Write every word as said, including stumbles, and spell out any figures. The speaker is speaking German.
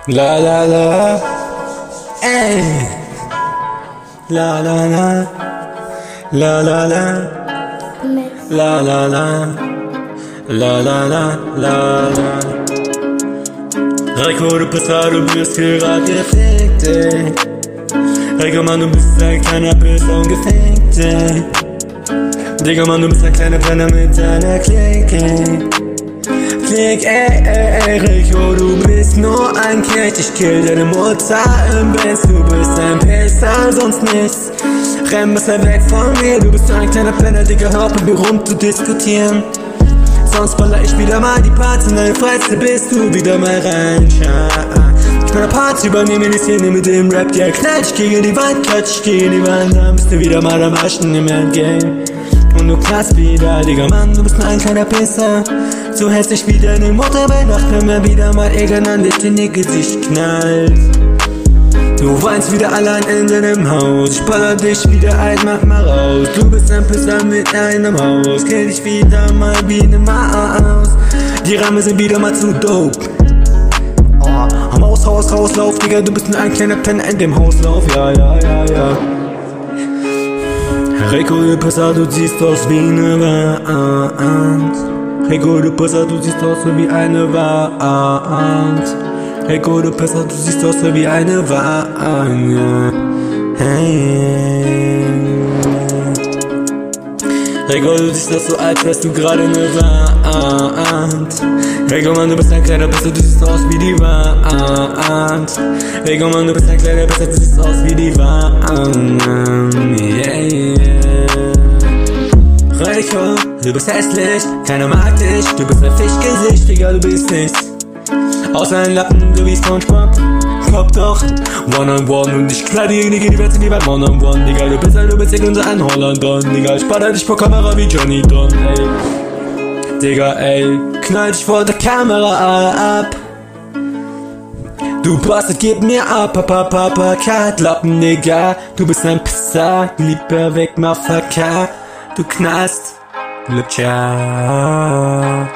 La la la, ey. La la la, la la la, la la la, la la la, la la. Rico, du bist da, du bist gerade gefickt, ey. Rico, Mann, du bist ein kleiner Pilz ungefickt, ey. Digga, Mann, du bist ein kleiner Penner mit deiner Clique. Klick, ey, ey, ey, Rico, du bist nur ein Knecht. Ich kill deine Mutter im Bett. Du bist ein Pisser, sonst nichts. Renn besser weg von mir. Du bist ein kleiner Penner, Digga, hör auf mit mir rum zu diskutieren. Sonst baller ich wieder mal die Parts in deine Fresse, bis du wieder mal reinschaust. Ich meine Parts übernehmen die Szene mit dem Rap, ja, knall ich gegen die Wand, klatsch ich gegen die Wand. Dann bist du wieder mal am Arschen im Endgame. Und du knallst wieder, Digga, Mann, du bist nur ein kleiner Pisser. So hässlich wie deine Mutter bei Nacht, wenn mir wieder mal irgendwann an dich in ihr Gesicht knallt. Du weinst wieder allein in deinem Haus, ich baller dich wieder ein, mach mal raus. Du bist ein Pisser mit einem Haus, kill dich wieder mal wie ne Maus. Die Rahmen sind wieder mal zu dope. Oh, am Haus, Haus, Rauslauf, Digga, du bist nur ein kleiner Penner in dem Hauslauf, ja, ja, ja, ja. Rico, du Pisser, du siehst aus wie eine Wand. Rico, du Pisser, du siehst aus wie eine Wand. Rico, du Pisser, du siehst aus wie eine Wand. Hey. Rico, du siehst aus so, als wärst du gerade eine Wand. Rico, Mann, du bist ein kleiner Pisser, du siehst aus wie die Wand. Rico, Mann, du bist ein kleiner Pisser, du siehst aus wie die Wand. Yeah, yeah. Rico, du bist hässlich, keiner mag dich. Du bist ein Fischgesicht, Digga, du bist nichts außer ein Lappen, so wie SpongeBob. Kopf doch, one on one. Und ich knall die Digga, die Werte wie beim one on one. Digga, du bist ein, du bist unser ein Hollandon. Digga, ich baller dich vor Kamera wie Johnny Don, ey. Digga, ey, knall dich vor der Kamera ab. Du Bastard, gib mir ab, ab, ab, ab, ab, Cut, Lappen, Digga. Du bist ein Pisser, lieber weg, Motherfucker. Du knallst, Lutscher.